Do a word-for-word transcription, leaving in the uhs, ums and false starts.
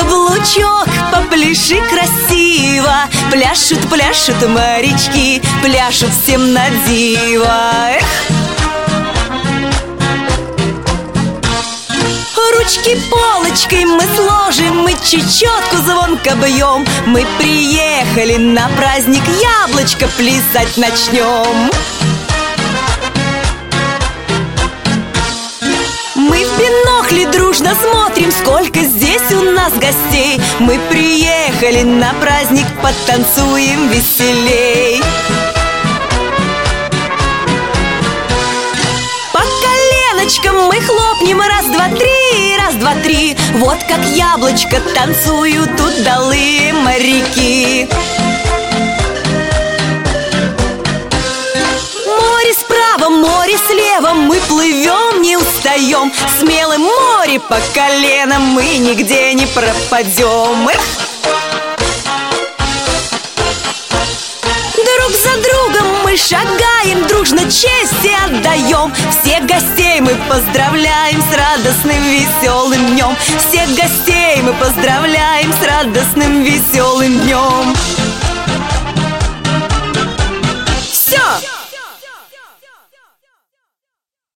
каблучок, попляши красиво. Пляшут, пляшут морячки, пляшут всем на диво. Эх! Ручки полочкой мы сложим, мы чечетку звонко бьем. Мы приехали на праздник, яблочко плясать начнем. Мы в бинокли дружно смотрим, сколько здесь у нас гостей. Мы приехали на праздник, потанцуем веселей. По коленочкам мы хлопнем, раз, два, три, раз, два, три. Вот как яблочко танцуют удалые моряки. Море справа, море слева, мы плывем, не устаем. В смелом море по колено мы нигде не пропадем. Эх! Друг за другом мы шагаем, дружно честь отдаем. Всех гостей мы поздравляем с радостным веселым днем. Всех гостей мы поздравляем с радостным веселым днем.